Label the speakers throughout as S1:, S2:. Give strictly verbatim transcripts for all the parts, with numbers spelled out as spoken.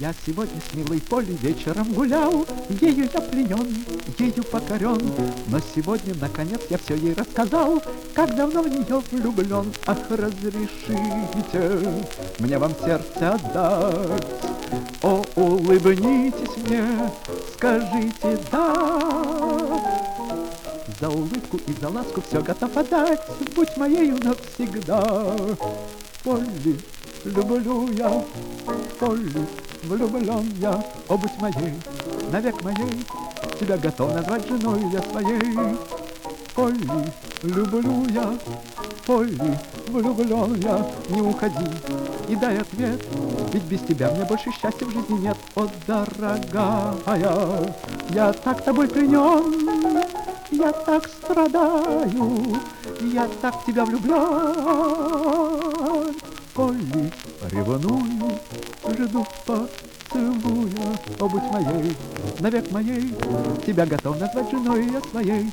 S1: Я сегодня с милой Полей вечером гулял, ею я пленен, ею покорен. Но сегодня, наконец, я все ей рассказал, как давно в нее влюблен. Ах, разрешите мне вам сердце отдать, о, улыбнитесь мне, скажите «да». За улыбку и за ласку все готов отдать, будь моею навсегда. Полли, люблю я, Полли, влюблен я, о, будь моей, навек моей, тебя готов назвать женой я своей. Полли, люблю я, Полли, влюблен я, не уходи и дай ответ, ведь без тебя мне больше счастья в жизни нет. О, дорогая, я так тобой пленен, я так страдаю, я так в тебя влюблен. Полли, ревную, жду поцелуя, о, будь моей, навек моей, тебя готов назвать женой я своей.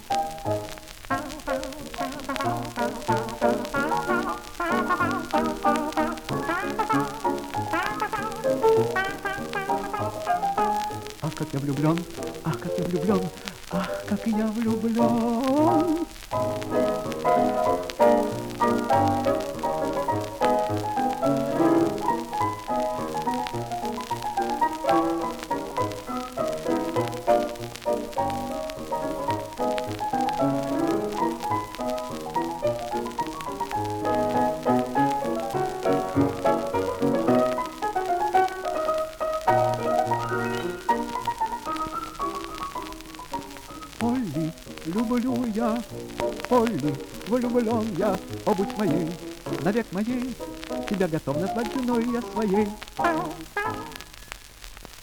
S1: Ах, как я влюблен, ах, как я влюблен, ах, как я влюблен. Полли, люблю я, Полли, влюблен я, о, будь моей, навек моей, тебя готов назвать женой я своей.